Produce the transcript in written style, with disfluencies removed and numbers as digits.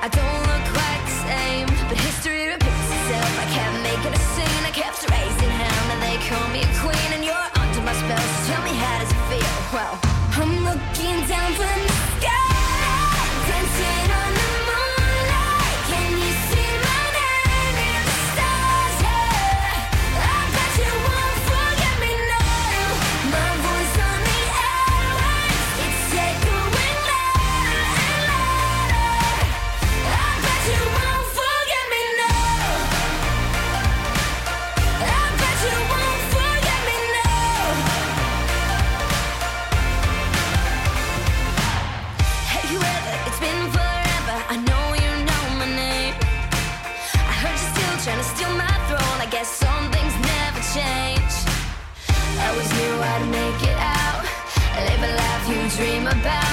I don't look quite the same, but history repeats itself. I kept making a scene, I kept raising hell, and they call me a queen, and you're under my spell, so tell me how does it feel? Well, I'm looking down from the sky, dancing on the moonlight. Can you see my name in the stars? Yeah, I bet you won't forget me now. My voice on the airwaves, it's echoing louder and louder. I bet you won't forget me now. I bet you won't forget me now. Have you ever? It's been forever. I know you know my name. I heard you're still trying to steal my throne. I guess some things never change. I always knew I'd make it out. Live a life you dream about.